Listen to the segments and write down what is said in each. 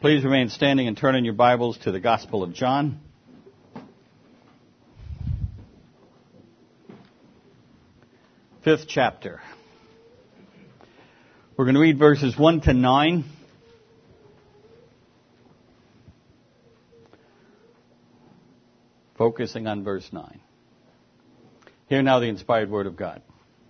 Please remain standing and turn in your Bibles to the Gospel of John. Fifth chapter. We're going to read verses 1 to 9. Focusing on verse 9. Hear now the inspired word of God.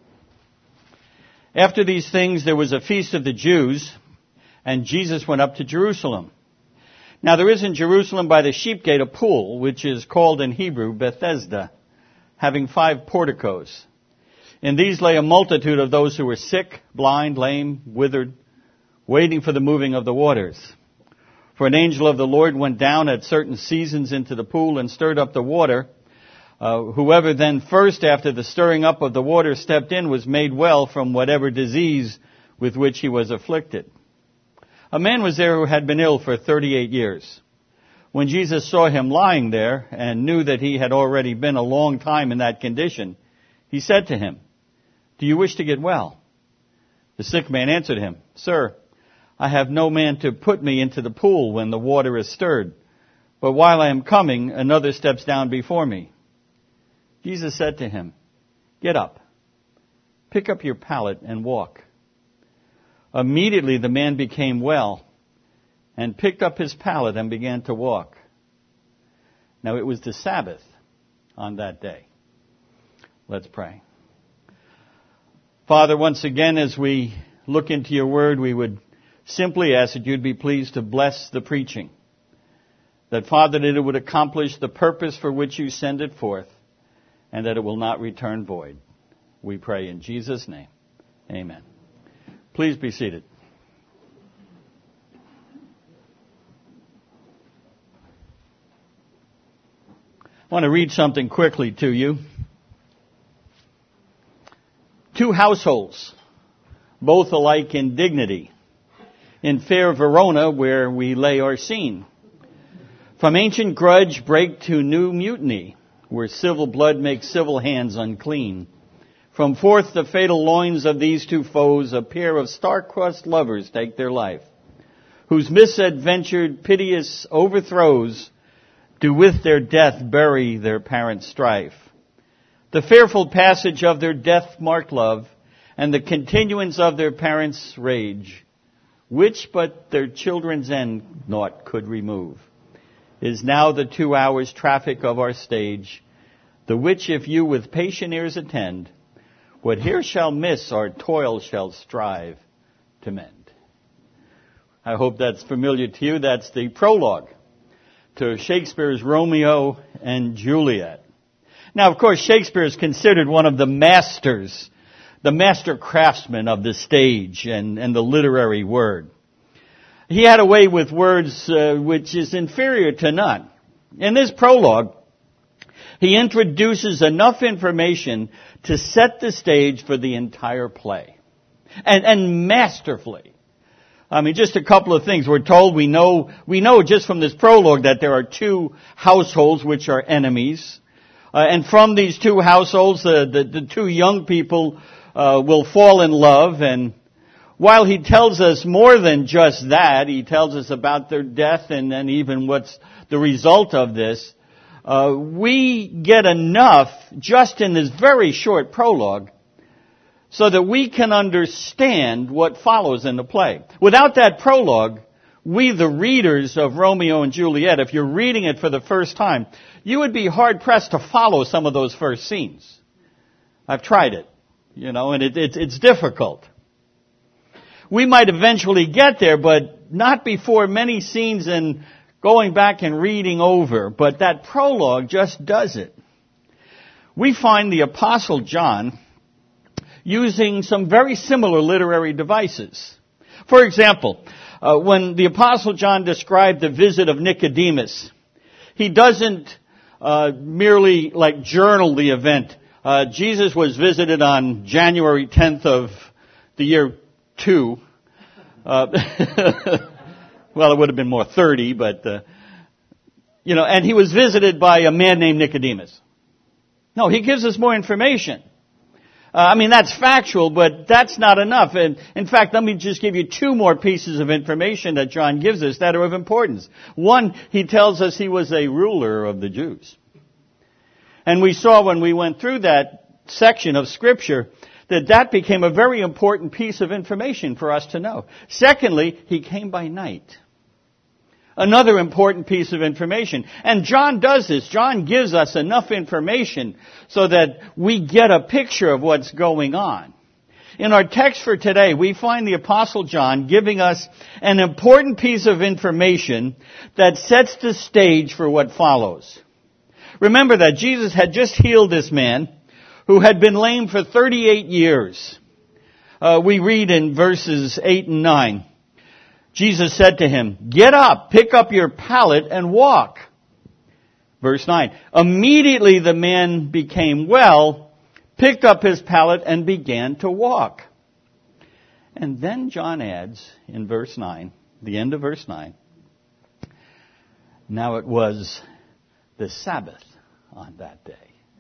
After these things there was a feast of the Jews, and Jesus went up to Jerusalem. Now there is in Jerusalem by the sheep gate a pool, which is called in Hebrew Bethesda, having 5 porticos. In these lay a multitude of those who were sick, blind, lame, withered, waiting for the moving of the waters. For an angel of the Lord went down at certain seasons into the pool and stirred up the water. Whoever then first after the stirring up of the water stepped in was made well from whatever disease with which he was afflicted. A man was there who had been ill for 38 years. When Jesus saw him lying there and knew that he had already been a long time in that condition, he said to him, "Do you wish to get well?" The sick man answered him, "Sir, I have no man to put me into the pool when the water is stirred, but while I am coming, another steps down before me." Jesus said to him, "Get up, pick up your pallet and walk." Immediately the man became well and picked up his pallet and began to walk. Now it was the Sabbath on that day. Let's pray. Father, once again, as we look into your word, we would simply ask that you'd be pleased to bless the preaching. That, Father, that it would accomplish the purpose for which you send it forth, and that it will not return void. We pray in Jesus' name. Amen. Please be seated. I want to read something quickly to you. 2 households, both alike in dignity, in fair Verona, where we lay our scene. From ancient grudge break to new mutiny, where civil blood makes civil hands unclean. From forth the fatal loins of these 2 foes, a pair of star-crossed lovers take their life, whose misadventured, piteous overthrows do with their death bury their parents' strife. The fearful passage of their death-marked love, and the continuance of their parents' rage, which but their children's end naught could remove, is now the 2 hours' traffic of our stage, the which if you with patient ears attend, what here shall miss our toil shall strive to mend. I hope that's familiar to you. That's the prologue to Shakespeare's Romeo and Juliet. Now, of course, Shakespeare is considered one of the masters, the master craftsman of the stage and the literary word. He had a way with words which is inferior to none. In this prologue, he introduces enough information to set the stage for the entire play. And masterfully. I mean, just a couple of things. We're told, we know just from this prologue that there are 2 households which are enemies. And from these 2 households, the 2 young people will fall in love. And while he tells us more than just that, he tells us about their death and even what's the result of this. We get enough just in this very short prologue so that we can understand what follows in the play. Without that prologue, we, the readers of Romeo and Juliet, if you're reading it for the first time, you would be hard-pressed to follow some of those first scenes. I've tried it, and it's difficult. We might eventually get there, but not before many scenes and going back and reading over, but that prologue just does it. We find the Apostle John using some very similar literary devices. For example, when the Apostle John described the visit of Nicodemus, he doesn't merely journal the event. Jesus was visited on January 10th of the year 2. Well, it would have been more 30, but, and he was visited by a man named Nicodemus. No, he gives us more information. That's factual, but that's not enough. And in fact, let me just give you two more pieces of information that John gives us that are of importance. One, he tells us he was a ruler of the Jews. And we saw when we went through that section of Scripture that became a very important piece of information for us to know. Secondly, he came by night. Another important piece of information. And John does this. John gives us enough information so that we get a picture of what's going on. In our text for today, we find the Apostle John giving us an important piece of information that sets the stage for what follows. Remember that Jesus had just healed this man who had been lame for 38 years. We read in verses 8 and 9. Jesus said to him, "Get up, pick up your pallet and walk." Verse 9. Immediately the man became well, picked up his pallet and began to walk. And then John adds in verse 9, the end of verse 9, now it was the Sabbath on that day.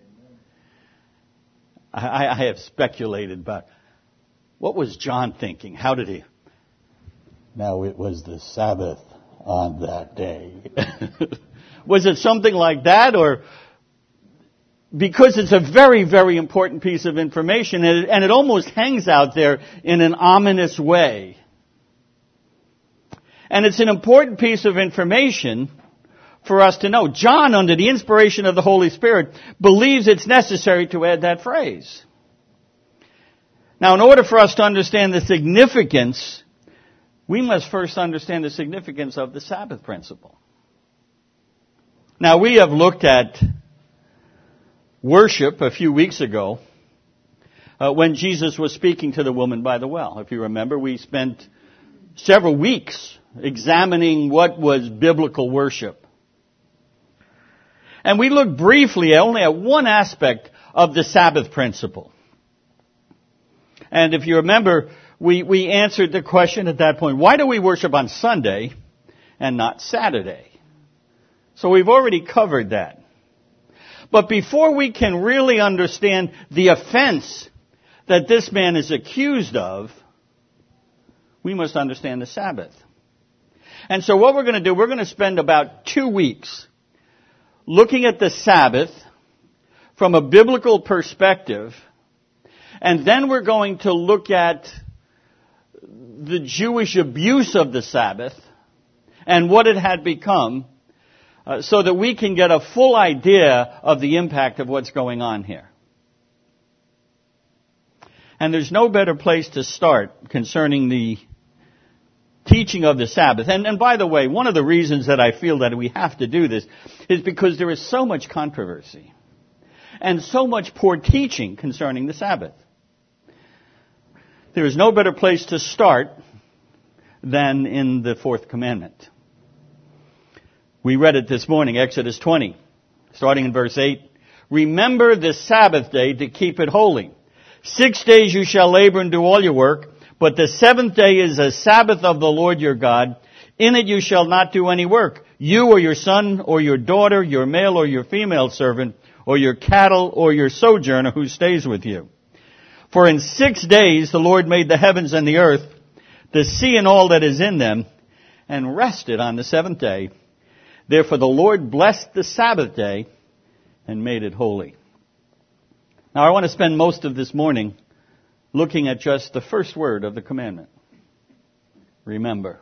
I have speculated about what was John thinking? How did he? Now it was the Sabbath on that day. Was it something like that, or because it's a very, very important piece of information and it almost hangs out there in an ominous way. And it's an important piece of information for us to know. John, under the inspiration of the Holy Spirit, believes it's necessary to add that phrase. Now, in order for us to understand the significance, we must first understand the significance of the Sabbath principle. Now, we have looked at worship a few weeks ago when Jesus was speaking to the woman by the well. If you remember, we spent several weeks examining what was biblical worship. And we looked briefly only at one aspect of the Sabbath principle. And if you remember, we answered the question at that point, why do we worship on Sunday and not Saturday? So we've already covered that. But before we can really understand the offense that this man is accused of, we must understand the Sabbath. And so what we're going to do, we're going to spend about 2 weeks looking at the Sabbath from a biblical perspective, and then we're going to look at the Jewish abuse of the Sabbath and what it had become, so that we can get a full idea of the impact of what's going on here. And there's no better place to start concerning the teaching of the Sabbath. And by the way, one of the reasons that I feel that we have to do this is because there is so much controversy and so much poor teaching concerning the Sabbath. There is no better place to start than in the fourth commandment. We read it this morning, Exodus 20, starting in verse 8. Remember the Sabbath day to keep it holy. 6 days you shall labor and do all your work, but the seventh day is a Sabbath of the Lord your God. In it you shall not do any work. You or your son or your daughter, your male or your female servant, or your cattle or your sojourner who stays with you. For in 6 days the Lord made the heavens and the earth, the sea and all that is in them, and rested on the seventh day. Therefore the Lord blessed the Sabbath day and made it holy. Now I want to spend most of this morning looking at just the first word of the commandment. Remember.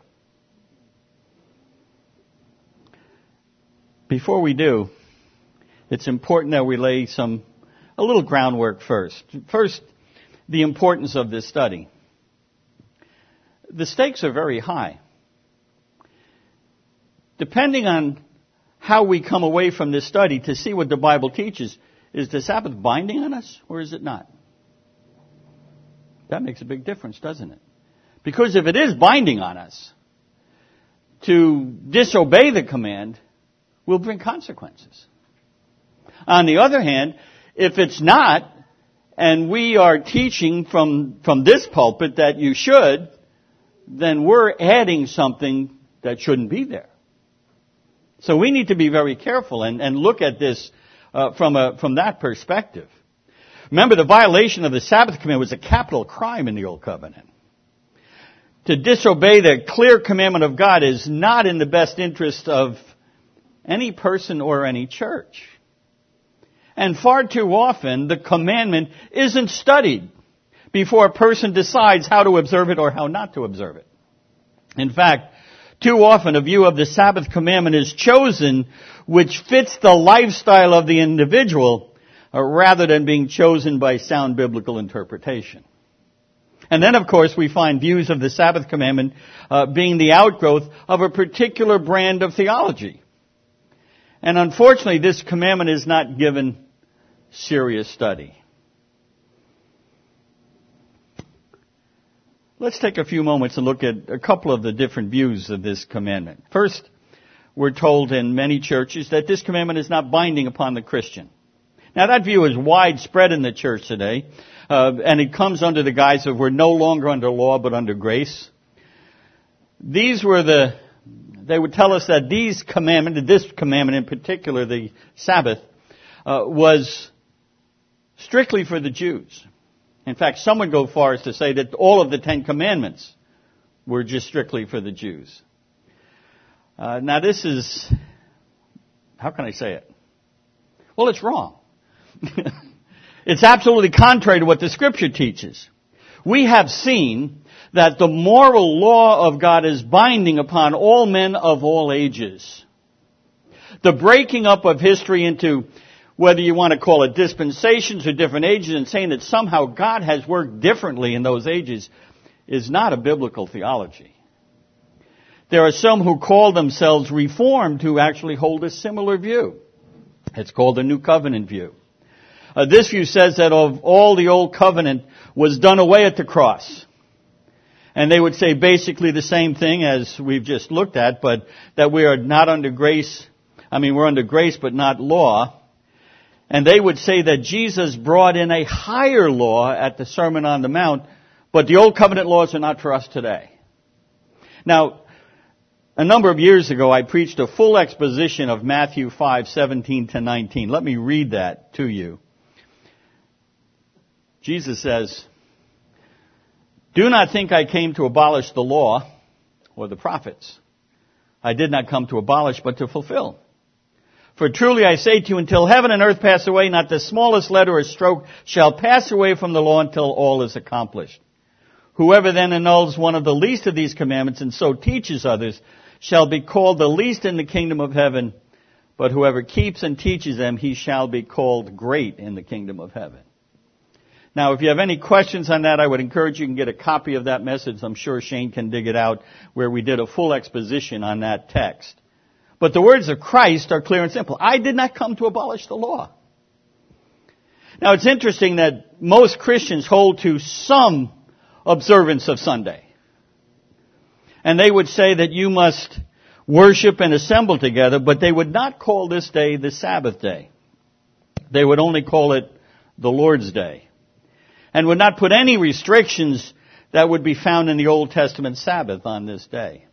Before we do, it's important that we lay a little groundwork first. First, the importance of this study. The stakes are very high. Depending on how we come away from this study to see what the Bible teaches, is the Sabbath binding on us or is it not? That makes a big difference, doesn't it? Because if it is binding on us, to disobey the command will bring consequences. On the other hand, if it's not, and we are teaching from this pulpit that you should, then we're adding something that shouldn't be there. So we need to be very careful and look at this from that perspective. Remember, the violation of the Sabbath commandment was a capital crime in the Old Covenant. To disobey the clear commandment of God is not in the best interest of any person or any church. And far too often, the commandment isn't studied before a person decides how to observe it or how not to observe it. In fact, too often a view of the Sabbath commandment is chosen which fits the lifestyle of the individual rather than being chosen by sound biblical interpretation. And then, of course, we find views of the Sabbath commandment being the outgrowth of a particular brand of theology. And unfortunately, this commandment is not given serious study. Let's take a few moments and look at a couple of the different views of this commandment. First, we're told in many churches that this commandment is not binding upon the Christian. Now, that view is widespread in the church today. And it comes under the guise of we're no longer under law but under grace. They would tell us that this commandment in particular, the Sabbath, was strictly for the Jews. In fact, some would go far as to say that all of the 10 Commandments were just strictly for the Jews. Now this is, how can I say it? Well, it's wrong. It's absolutely contrary to what the Scripture teaches. We have seen that the moral law of God is binding upon all men of all ages. The breaking up of history into, whether you want to call it dispensations or different ages, and saying that somehow God has worked differently in those ages is not a biblical theology. There are some who call themselves Reformed who actually hold a similar view. It's called the New Covenant view. This view says that of all the Old Covenant was done away at the cross. And they would say basically the same thing as we've just looked at, but that we are not under grace. We're under grace but not law. And they would say that Jesus brought in a higher law at the Sermon on the Mount, but the Old Covenant laws are not for us today. Now, a number of years ago, I preached a full exposition of Matthew 5:17 to 19. Let me read that to you. Jesus says, "Do not think I came to abolish the law or the prophets. I did not come to abolish, but to fulfill. For truly I say to you, until heaven and earth pass away, not the smallest letter or stroke shall pass away from the law until all is accomplished. Whoever then annuls one of the least of these commandments and so teaches others shall be called the least in the kingdom of heaven. But whoever keeps and teaches them, he shall be called great in the kingdom of heaven." Now, if you have any questions on that, I would encourage you can get a copy of that message. I'm sure Shane can dig it out, where we did a full exposition on that text. But the words of Christ are clear and simple. I did not come to abolish the law. Now, it's interesting that most Christians hold to some observance of Sunday. And they would say that you must worship and assemble together, but they would not call this day the Sabbath day. They would only call it the Lord's Day, and would not put any restrictions that would be found in the Old Testament Sabbath on this day.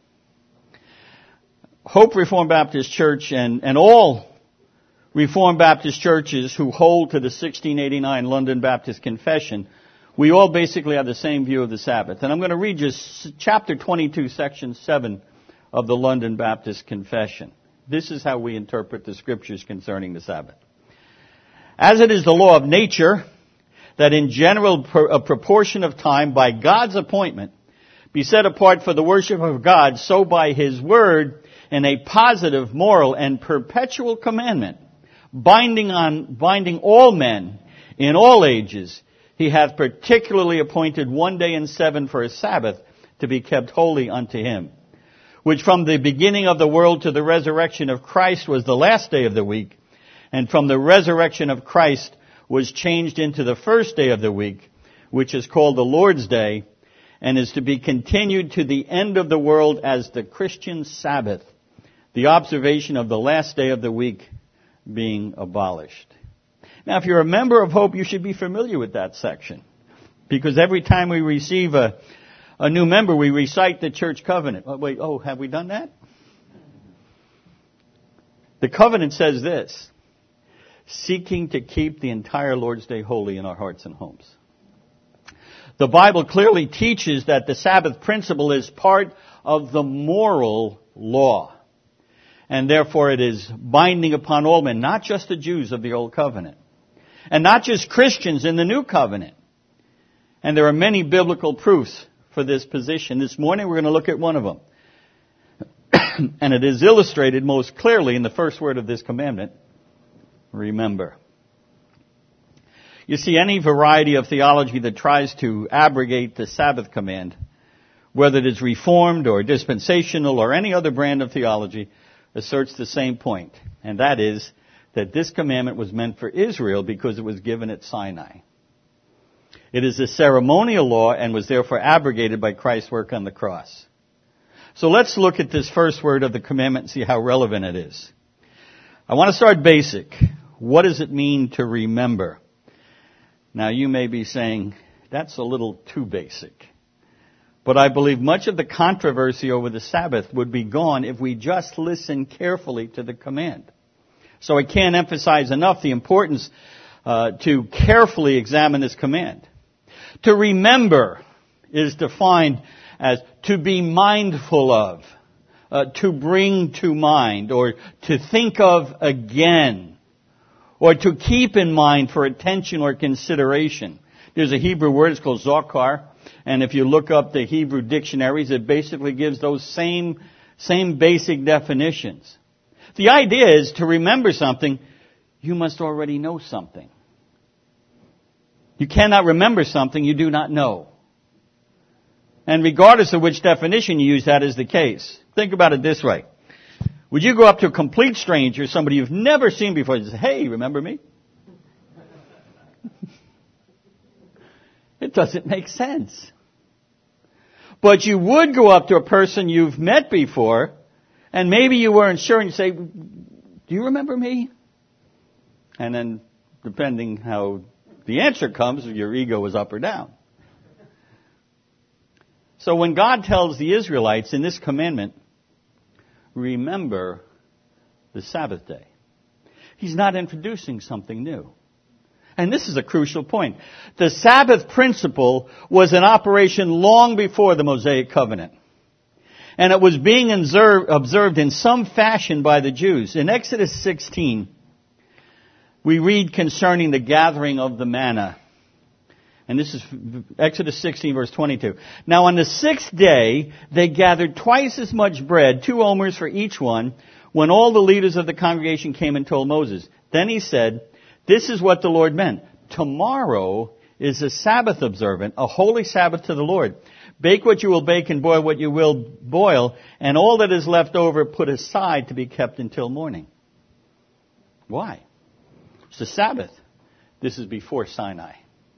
Hope Reformed Baptist Church and all Reformed Baptist churches who hold to the 1689 London Baptist Confession, we all basically have the same view of the Sabbath. And I'm going to read just chapter 22, section 7 of the London Baptist Confession. This is how we interpret the Scriptures concerning the Sabbath. "As it is the law of nature, that in general a proportion of time by God's appointment be set apart for the worship of God, so by His word in a positive, moral, and perpetual commandment, binding all men in all ages, He hath particularly appointed one day in 7 for a Sabbath to be kept holy unto Him, which from the beginning of the world to the resurrection of Christ was the last day of the week, and from the resurrection of Christ was changed into the first day of the week, which is called the Lord's Day, and is to be continued to the end of the world as the Christian Sabbath, the observation of the last day of the week being abolished." Now, if you're a member of Hope, you should be familiar with that section, because every time we receive a new member, we recite the church covenant. Have we done that? The covenant says this: seeking to keep the entire Lord's Day holy in our hearts and homes. The Bible clearly teaches that the Sabbath principle is part of the moral law. And therefore it is binding upon all men, not just the Jews of the Old Covenant. And not just Christians in the New Covenant. And there are many biblical proofs for this position. This morning we're going to look at one of them. And it is illustrated most clearly in the first word of this commandment. Remember. You see, any variety of theology that tries to abrogate the Sabbath command, whether it is Reformed or dispensational or any other brand of theology, asserts the same point. And that is that this commandment was meant for Israel because it was given at Sinai. It is a ceremonial law and was therefore abrogated by Christ's work on the cross. So let's look at this first word of the commandment and see how relevant it is. I want to start basic. What does it mean to remember? Now you may be saying, that's a little too basic. But I believe much of the controversy over the Sabbath would be gone if we just listen carefully to the command. So I can't emphasize enough the importance to carefully examine this command. To remember is defined as to be mindful of, to bring to mind, or to think of again, or to keep in mind for attention or consideration. There's a Hebrew word, it's called zokar, and if you look up the Hebrew dictionaries, it basically gives those same basic definitions. The idea is to remember something, you must already know something. You cannot remember something you do not know. And regardless of which definition you use, that is the case. Think about it this way. Would you go up to a complete stranger, somebody you've never seen before, and say, hey, remember me? It doesn't make sense. But you would go up to a person you've met before, and maybe you weren't sure, and you say, do you remember me? And then, depending how the answer comes, your ego is up or down. So when God tells the Israelites in this commandment, remember the Sabbath day, He's not introducing something new. And this is a crucial point. The Sabbath principle was in operation long before the Mosaic covenant. And it was being observed in some fashion by the Jews. In Exodus 16, we read concerning the gathering of the manna. And this is Exodus 16, verse 22. Now on the sixth day, they gathered twice as much bread, 2 omers for each one, when all the leaders of the congregation came and told Moses. Then he said, this is what the Lord meant. Tomorrow is a Sabbath observant, a holy Sabbath to the Lord. Bake what you will bake and boil what you will boil, and all that is left over put aside to be kept until morning. Why? It's the Sabbath. This is before Sinai.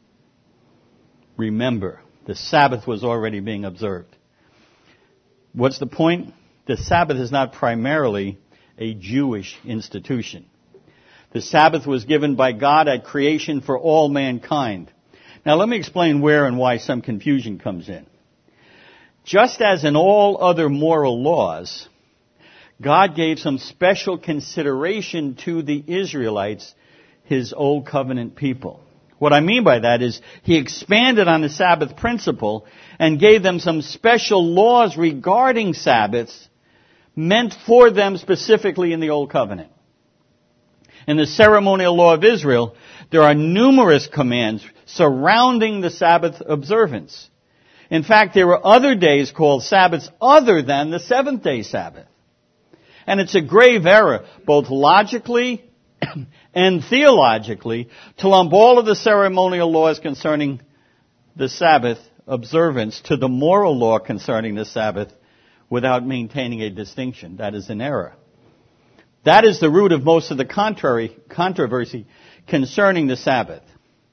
Remember, the Sabbath was already being observed. What's the point? The Sabbath is not primarily a Jewish institution. The Sabbath was given by God at creation for all mankind. Now let me explain where and why some confusion comes in. Just as in all other moral laws, God gave some special consideration to the Israelites, His Old Covenant people. What I mean by that is He expanded on the Sabbath principle and gave them some special laws regarding Sabbaths meant for them specifically in the Old Covenant. In the ceremonial law of Israel, there are numerous commands surrounding the Sabbath observance. In fact, there were other days called Sabbaths other than the seventh-day Sabbath. And it's a grave error, both logically and theologically, to lump all of the ceremonial laws concerning the Sabbath observance to the moral law concerning the Sabbath without maintaining a distinction. That is an error. That is the root of most of the controversy concerning the Sabbath.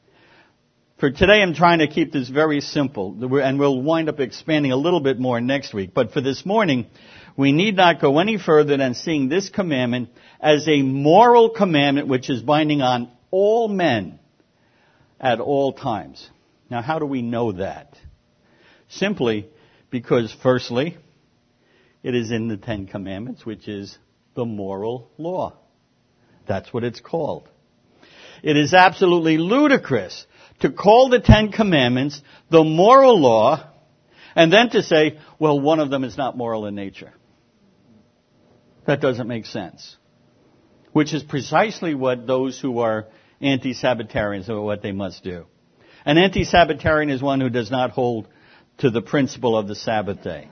For today, I'm trying to keep this very simple, and we'll wind up expanding a little bit more next week. But for this morning, we need not go any further than seeing this commandment as a moral commandment which is binding on all men at all times. Now, how do we know that? Simply because, firstly, it is in the Ten Commandments, which is the moral law. That's what it's called. It is absolutely ludicrous to call the Ten Commandments the moral law and then to say, well, one of them is not moral in nature. That doesn't make sense. Which is precisely what those who are anti-Sabbatarians are what they must do. An anti-Sabbatarian is one who does not hold to the principle of the Sabbath day.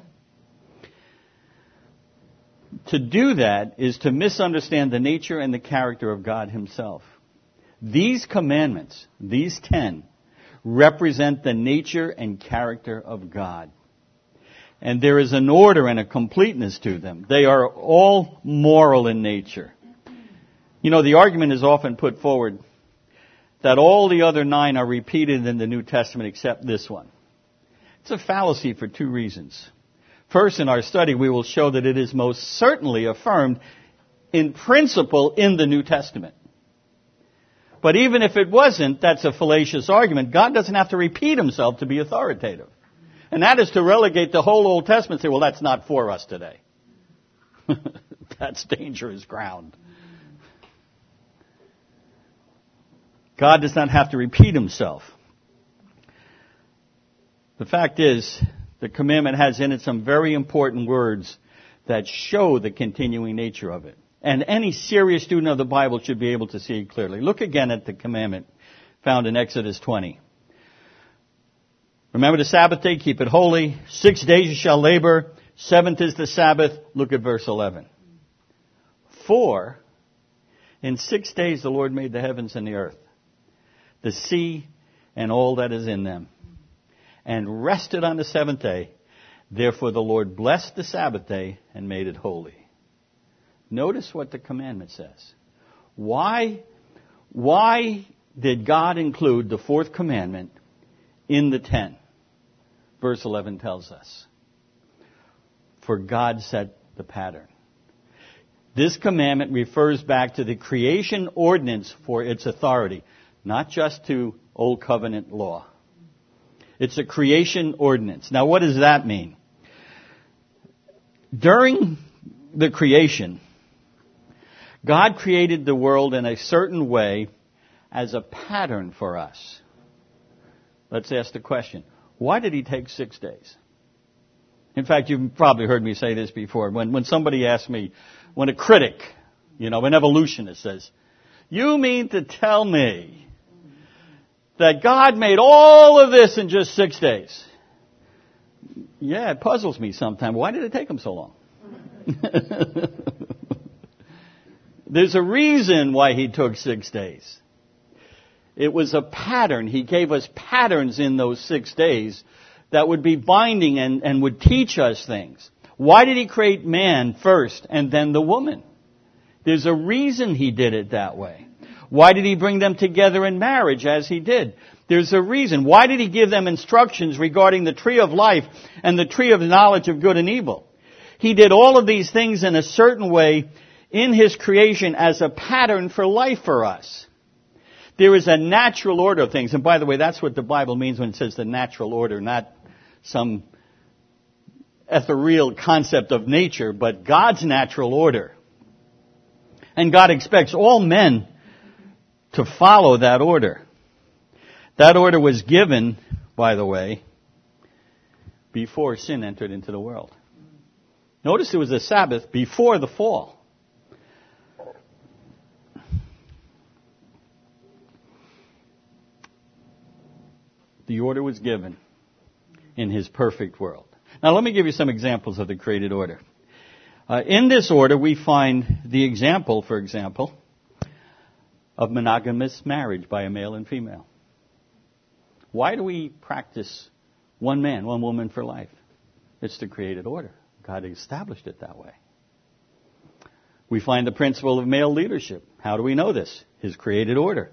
To do that is to misunderstand the nature and the character of God Himself. These commandments, these 10, represent the nature and character of God. And there is an order and a completeness to them. They are all moral in nature. You know, the argument is often put forward that all the other 9 are repeated in the New Testament except this one. It's a fallacy for 2 reasons. First, in our study, we will show that it is most certainly affirmed in principle in the New Testament. But even if it wasn't, that's a fallacious argument. God doesn't have to repeat Himself to be authoritative. And that is to relegate the whole Old Testament and say, well, that's not for us today. That's dangerous ground. God does not have to repeat Himself. The fact is, the commandment has in it some very important words that show the continuing nature of it. And any serious student of the Bible should be able to see it clearly. Look again at the commandment found in Exodus 20. Remember the Sabbath day, keep it holy. 6 days you shall labor. 7th is the Sabbath. Look at verse 11. For in 6 days the Lord made the heavens and the earth, the sea and all that is in them, and rested on the 7th day. Therefore the Lord blessed the Sabbath day and made it holy. Notice what the commandment says. Why did God include the 4th commandment in the 10? Verse 11 tells us. For God set the pattern. This commandment refers back to the creation ordinance for its authority, not just to Old Covenant law. It's a creation ordinance. Now, what does that mean? During the creation, God created the world in a certain way as a pattern for us. Let's ask the question, why did He take 6 days? In fact, you've probably heard me say this before. When somebody asks me, when a critic, an evolutionist says, you mean to tell me that God made all of this in just 6 days? Yeah, it puzzles me sometimes. Why did it take Him so long? There's a reason why He took 6 days. It was a pattern. He gave us patterns in those 6 days that would be binding and would teach us things. Why did He create man first and then the woman? There's a reason He did it that way. Why did He bring them together in marriage as He did? There's a reason. Why did He give them instructions regarding the tree of life and the tree of the knowledge of good and evil? He did all of these things in a certain way in His creation as a pattern for life for us. There is a natural order of things. And by the way, that's what the Bible means when it says the natural order, not some ethereal concept of nature, but God's natural order. And God expects all men to follow that order. That order was given, by the way, before sin entered into the world. Notice it was a Sabbath before the fall. The order was given in His perfect world. Now let me give you some examples of the created order. In this order we find the example, for example, of monogamous marriage by a male and female. Why do we practice one man, one woman for life? It's the created order. God established it that way. We find the principle of male leadership. How do we know this? His created order.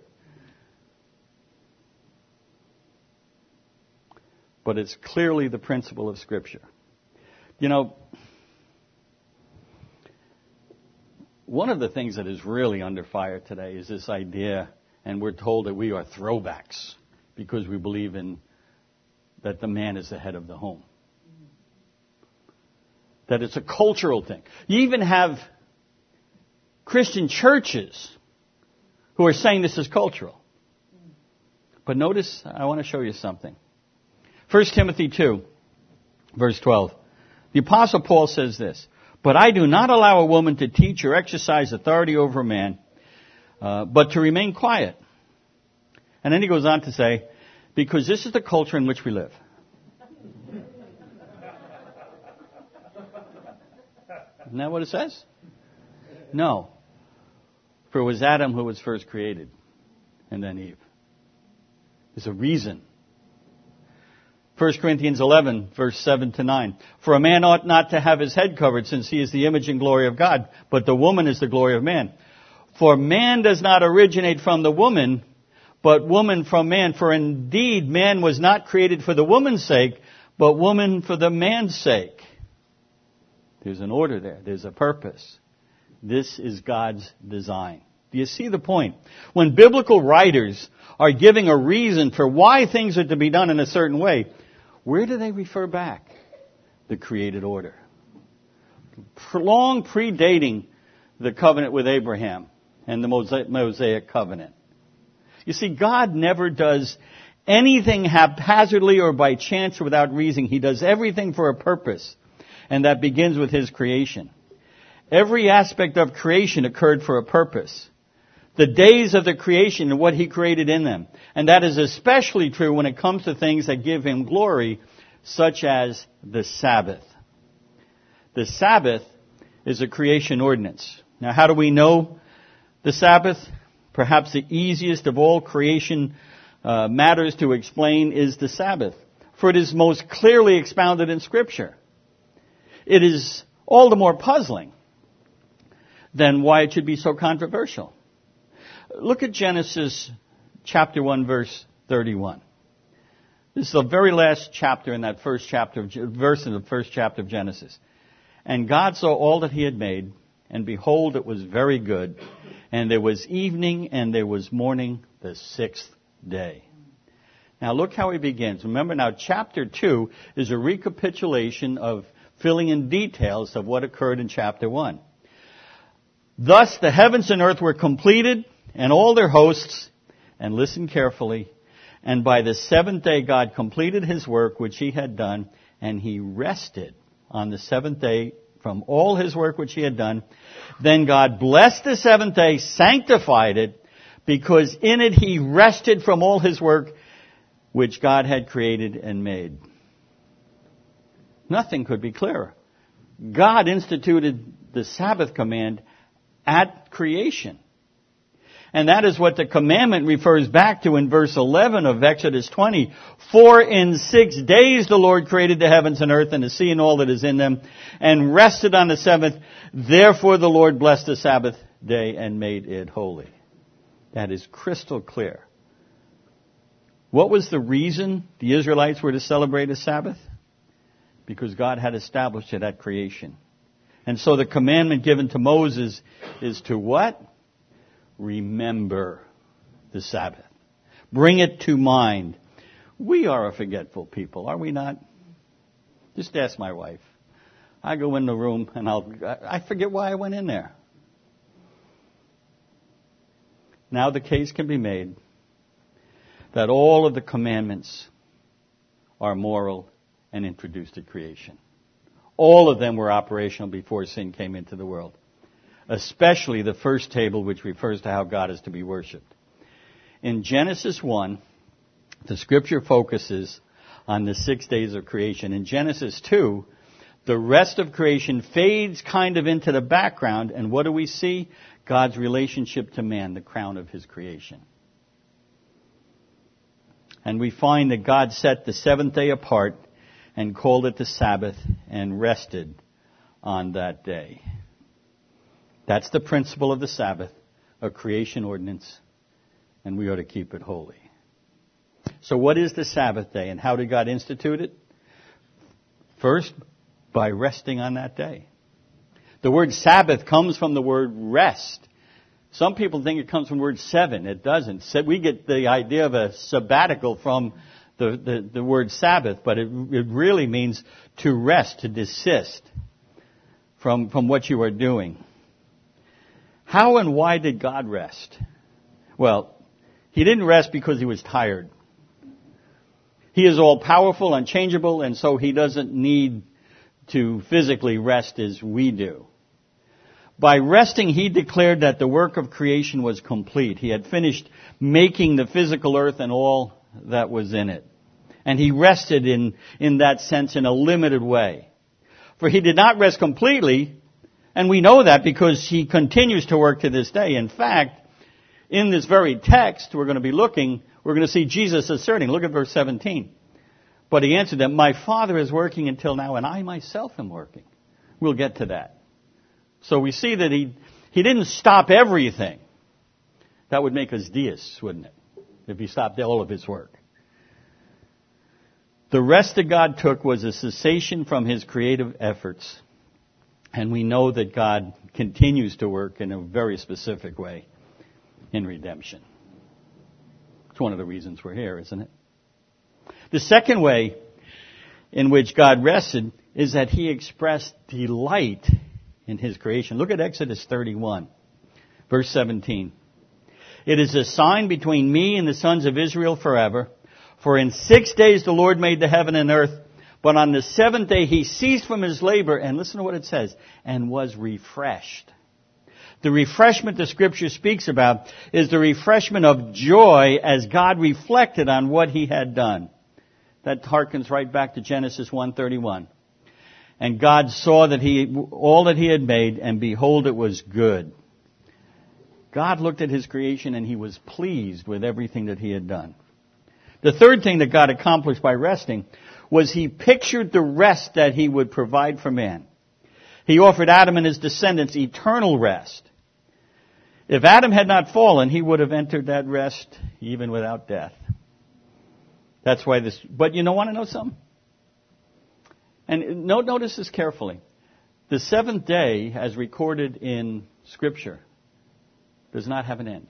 But it's clearly the principle of Scripture. One of the things that is really under fire today is this idea, and we're told that we are throwbacks because we believe in that the man is the head of the home. That it's a cultural thing. You even have Christian churches who are saying this is cultural. But notice, I want to show you something. 1 Timothy 2, verse 12. The Apostle Paul says this, "But I do not allow a woman to teach or exercise authority over a man, but to remain quiet." And then he goes on to say, "Because this is the culture in which we live." Isn't that what it says? No. For it was Adam who was first created, and then Eve. There's a reason. 1 Corinthians 11, verse 7 to 9. "For a man ought not to have his head covered, since he is the image and glory of God, but the woman is the glory of man. For man does not originate from the woman, but woman from man. For indeed man was not created for the woman's sake, but woman for the man's sake." There's an order there. There's a purpose. This is God's design. Do you see the point? When biblical writers are giving a reason for why things are to be done in a certain way, where do they refer back? The created order. Long predating the covenant with Abraham and the Mosaic covenant. You see, God never does anything haphazardly or by chance or without reason. He does everything for a purpose, and that begins with His creation. Every aspect of creation occurred for a purpose. The days of the creation and what He created in them. And that is especially true when it comes to things that give Him glory, such as the Sabbath. The Sabbath is a creation ordinance. Now, how do we know the Sabbath? Perhaps the easiest of all creation matters to explain is the Sabbath. For it is most clearly expounded in Scripture. It is all the more puzzling than why it should be so controversial. Look at Genesis chapter 1, verse 31. This is the very last chapter in that first chapter, verse in the first chapter of Genesis. "And God saw all that He had made, and behold, it was very good. And there was evening, and there was morning, the sixth day." Now look how he begins. Remember now, chapter 2 is a recapitulation of filling in details of what occurred in chapter 1. "Thus the heavens and earth were completed, and all their hosts," and listen carefully, "and by the seventh day God completed His work which He had done, and He rested on the seventh day from all His work which He had done. Then God blessed the seventh day, sanctified it, because in it He rested from all His work which God had created and made." Nothing could be clearer. God instituted the Sabbath command at creation. And that is what the commandment refers back to in verse 11 of Exodus 20. "For in 6 days the Lord created the heavens and earth and the sea and all that is in them, and rested on the seventh. Therefore the Lord blessed the Sabbath day and made it holy." That is crystal clear. What was the reason the Israelites were to celebrate a Sabbath? Because God had established it at creation. And so the commandment given to Moses is to what? Remember the Sabbath. Bring it to mind. We are a forgetful people, are we not? Just ask my wife. I go in the room and I forget why I went in there. Now the case can be made that all of the commandments are moral and introduced at creation. All of them were operational before sin came into the world. Especially the first table, which refers to how God is to be worshipped. In Genesis 1, the Scripture focuses on the 6 days of creation. In Genesis 2, the rest of creation fades kind of into the background, and what do we see? God's relationship to man, the crown of His creation. And we find that God set the seventh day apart and called it the Sabbath and rested on that day. That's the principle of the Sabbath, a creation ordinance, and we ought to keep it holy. So what is the Sabbath day, and how did God institute it? First, by resting on that day. The word Sabbath comes from the word rest. Some people think it comes from the word seven. It doesn't. We get the idea of a sabbatical from the word Sabbath, but it really means to rest, to desist from what you are doing. How and why did God rest? Well, he didn't rest because he was tired. He is all powerful, unchangeable, and so he doesn't need to physically rest as we do. By resting, he declared that the work of creation was complete. He had finished making the physical earth and all that was in it. And he rested in that sense in a limited way. For he did not rest completely, and we know that because he continues to work to this day. In fact, in this very text we're going to be looking, we're going to see Jesus asserting, look at verse 17. But he answered them, my Father is working until now, and I myself am working. We'll get to that. So we see that he didn't stop everything. That would make us deists, wouldn't it? If he stopped all of his work. The rest that God took was a cessation from his creative efforts. And we know that God continues to work in a very specific way in redemption. It's one of the reasons we're here, isn't it? The second way in which God rested is that he expressed delight in his creation. Look at Exodus 31, verse 17. It is a sign between me and the sons of Israel forever. For in 6 days the Lord made the heaven and earth, but on the seventh day he ceased from his labor, and listen to what it says, and was refreshed. The refreshment the Scripture speaks about is the refreshment of joy as God reflected on what he had done. That harkens right back to Genesis 1:31. And God saw that all that he had made, and behold, it was good. God looked at his creation and he was pleased with everything that he had done. The third thing that God accomplished by resting was he pictured the rest that he would provide for man. He offered Adam and his descendants eternal rest. If Adam had not fallen, he would have entered that rest even without death. That's why this, but you want to know something? And notice this carefully. The seventh day, as recorded in Scripture, does not have an end.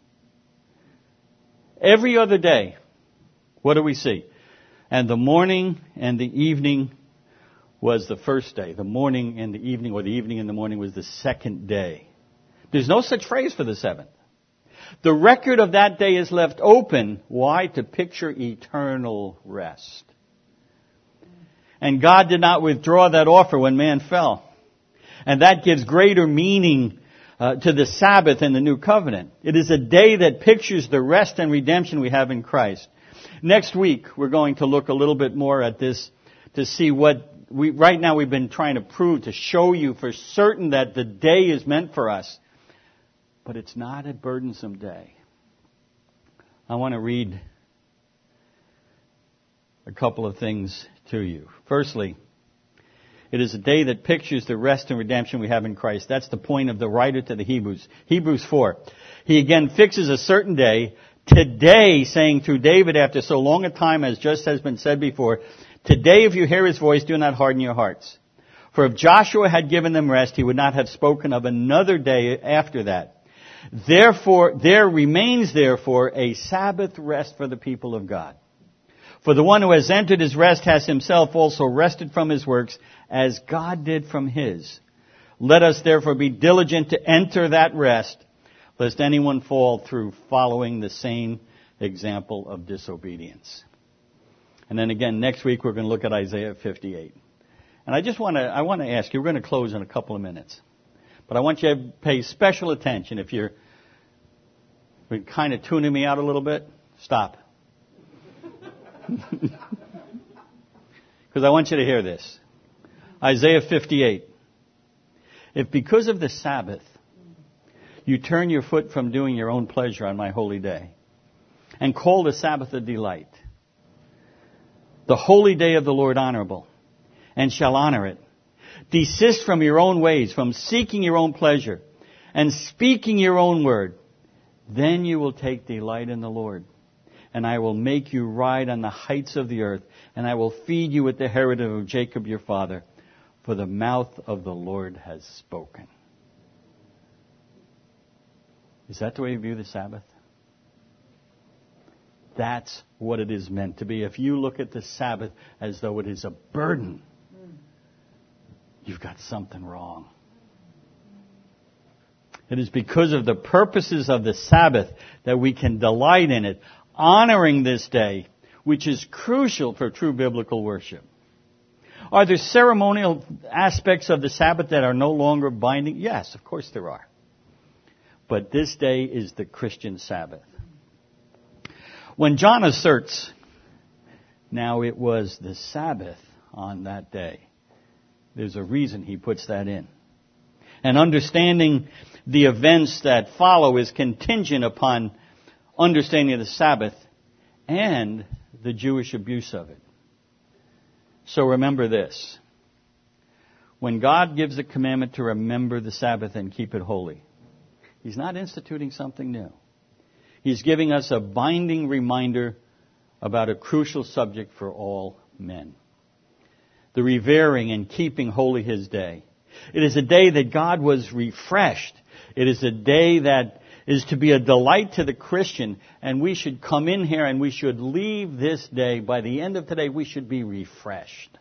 Every other day, what do we see? And the morning and the evening was the first day. The morning and the evening, or the evening and the morning, was the second day. There's no such phrase for the seventh. The record of that day is left open. Why? To picture eternal rest. And God did not withdraw that offer when man fell. And that gives greater meaning to the Sabbath in the New Covenant. It is a day that pictures the rest and redemption we have in Christ. Next week, we're going to look a little bit more at this to see what right now we've been trying to prove, to show you for certain that the day is meant for us. But it's not a burdensome day. I want to read a couple of things to you. Firstly, it is a day that pictures the rest and redemption we have in Christ. That's the point of the writer to the Hebrews. Hebrews 4. He again fixes a certain day, today, saying through David after so long a time as just has been said before, today if you hear his voice, do not harden your hearts. For if Joshua had given them rest, he would not have spoken of another day after that. Therefore, there remains therefore a Sabbath rest for the people of God. For the one who has entered his rest has himself also rested from his works, as God did from his. Let us therefore be diligent to enter that rest, lest anyone fall through following the same example of disobedience. And then again, next week we're going to look at Isaiah 58. And I want to ask you, we're going to close in a couple of minutes. But I want you to pay special attention. If you're kind of tuning me out a little bit, stop. Because I want you to hear this. Isaiah 58. If because of the Sabbath you turn your foot from doing your own pleasure on my holy day and call the Sabbath a delight, the holy day of the Lord honorable, and shall honor it, desist from your own ways, from seeking your own pleasure, and speaking your own word, then you will take delight in the Lord. And I will make you ride on the heights of the earth, and I will feed you with the heritage of Jacob your father, for the mouth of the Lord has spoken. Is that the way you view the Sabbath? That's what it is meant to be. If you look at the Sabbath as though it is a burden, you've got something wrong. It is because of the purposes of the Sabbath that we can delight in it, honoring this day, which is crucial for true biblical worship. Are there ceremonial aspects of the Sabbath that are no longer binding? Yes, of course there are. But this day is the Christian Sabbath. When John asserts, now it was the Sabbath on that day, there's a reason he puts that in. And understanding the events that follow is contingent upon understanding of the Sabbath and the Jewish abuse of it. So remember this. When God gives the commandment to remember the Sabbath and keep it holy, He's not instituting something new. He's giving us a binding reminder about a crucial subject for all men. The revering and keeping holy His day. It is a day that God was refreshed. It is a day that is to be a delight to the Christian, and we should come in here and we should leave this day. By the end of today, we should be refreshed.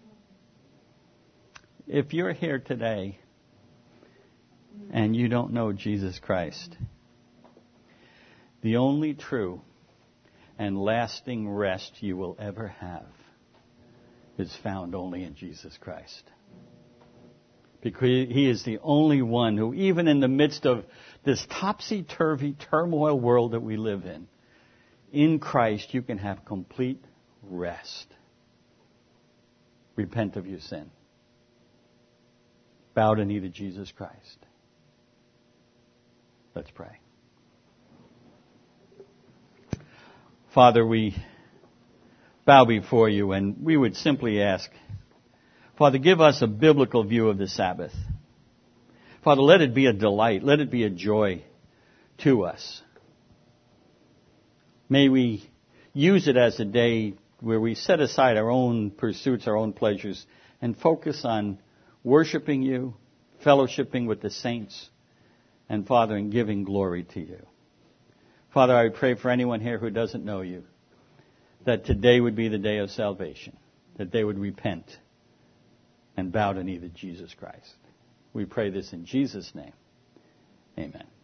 If you're here today and you don't know Jesus Christ, the only true and lasting rest you will ever have is found only in Jesus Christ. Because He is the only one who, even in the midst of this topsy-turvy turmoil world that we live in Christ you can have complete rest. Repent of your sin. Bow the knee to Jesus Christ. Let's pray. Father, we bow before you and we would simply ask, Father, give us a biblical view of the Sabbath. Father, let it be a delight. Let it be a joy to us. May we use it as a day where we set aside our own pursuits, our own pleasures, and focus on worshiping you, fellowshipping with the saints, and, Father, in giving glory to you. Father, I pray for anyone here who doesn't know you, that today would be the day of salvation, that they would repent and bow the knee to Jesus Christ. We pray this in Jesus' name. Amen.